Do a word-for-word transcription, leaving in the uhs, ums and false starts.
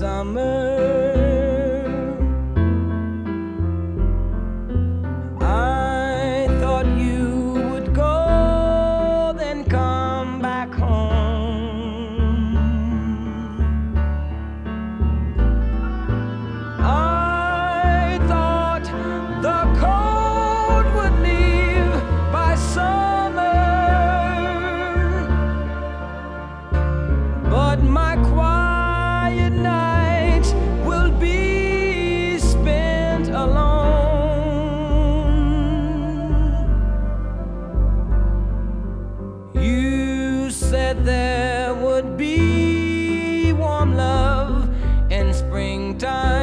summer. I thought you would go, then come back home. I thought the cold would leave by summer, but my quiet nights will be spent alone. You said there would be warm love in springtime.